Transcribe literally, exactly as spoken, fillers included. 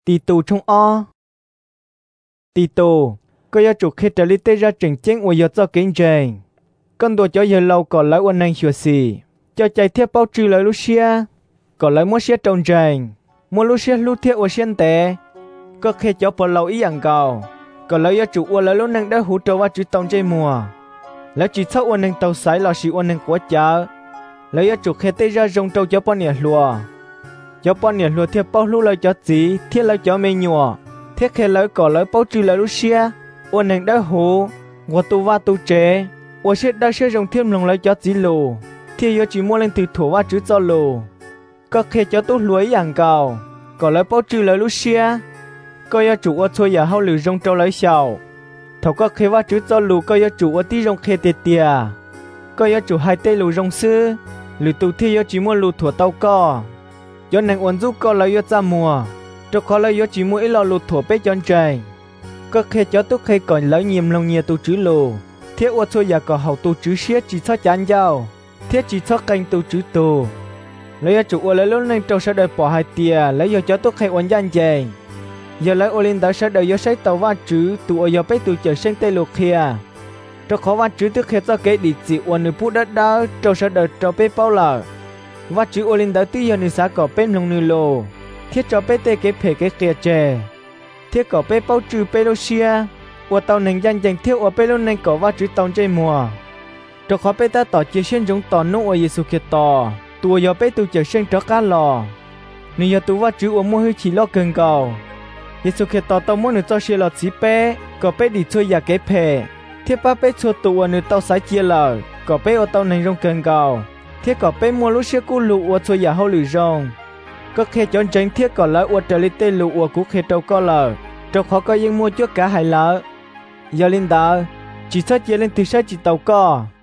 Tì tù trong o. Tì tù, có yếu chủ khi trở lý tế ra trình chênh ua yếu cho kinh trình. Con đùa cho yếu lâu có lấy ua nành xua xì. Cho chạy thiết bao trừ lời lúc xia. Có lấy mua xia trông trình. Mua lúc xia lúc thiết ua xiên tế. Có khi cho bỏ lâu ý dạng cầu. Có lấy yếu chủ ua lấy lúc nành đã hú trâu vào chữ tông chơi mùa. Lấy chỉ thóc ua nành tàu sái lò xì ua nành của chợ. Lấy yếu chủ khi tế ra rong trâu cho bỏ nẻ lùa. Cho bọn nhiệt lúa thiết bao lúc lời cho gì, thiết lời cho mê nhùa, thiết khi lời có lời bao trừ lời lúc xia, ôn nành đã hú, của tu va tu chế, ôn xếp đã xếp rồng thêm lòng lời cho gì lù, thiết yếu chỉ mua lên từ thủ va chữ cho lù, có khi cho tu lúa dạng cầu, có lời bao trừ lời lúc xia, có yếu chủ ôn xôi giả hao lử rong trâu lời xào, thầu có khi va chữ cho lù có yếu chủ ôn tí rong khê tiệt tìa, có yếu chủ hai tê lù rong sư, lử tu thiết yếu chỉ mua lù thủa tàu co. Cho nên uốn giúp con lấy yếu ra mùa, cho khó lấy yếu chỉ mũi lò lụt thổ bê chọn trời. Có khi cho túc khi còn lấy nhiệm lòng nhiều tu chữ lù, thiết uốn xôi giả có hậu tu chữ xiết chỉ cho chán dao, thiết chỉ cho canh tu chữ tù. Lấy yếu chủ uốn lấy lúc nên trâu sẽ đợi bỏ hai tia, lấy yếu cho túc khi uốn gian dày. Giờ lấy uốn lên đó sẽ đợi yếu sách tàu va chữ, tu uốn yếu bê tu chờ sinh tê lục kia. Cho khó va chữ tức khi cho kế đi chỉ uốn nửa phút đất đó, trâu sẽ đợi trâu bê bao lờ. Và chữ ô linh đã tư giờ nữ xã có bên lòng nữ lô. Thiết cho bê tê kế phê kế kia chè. Thiết có bê bao trừ bê lô xia. Ua tàu nành danh dành thiết ua bê lô nành có và chữ tàu chơi mùa. Cho khó bê ta tỏ chia xuyên giống tỏ nụ ua Giê-xu kia tỏ. Tùa giờ bê tù chờ xuyên cho cá lò. Nữ giờ tù và chữ ua mua hư chỉ lo cần cầu. Giê-xu kia tỏ tàu mua nữ cho xìa lọ chí bê. Có bê đi chơi giả kế phê. Thiết ba bê chua tù ua nữ tàu sái chia lờ. Có bê ua tàu nành rong cần cầu. Thiết có bê mua lúc xưa cú lụ ua xôi giả hậu lử rong. Có khi chọn tránh thiết có lấy ua trở lý tê lụ ua cú khê trâu có lờ. Trâu khó có yên mua trước cả hai lỡ. Giờ linh đỡ, chỉ sát chia lên từ sát chỉ tàu co.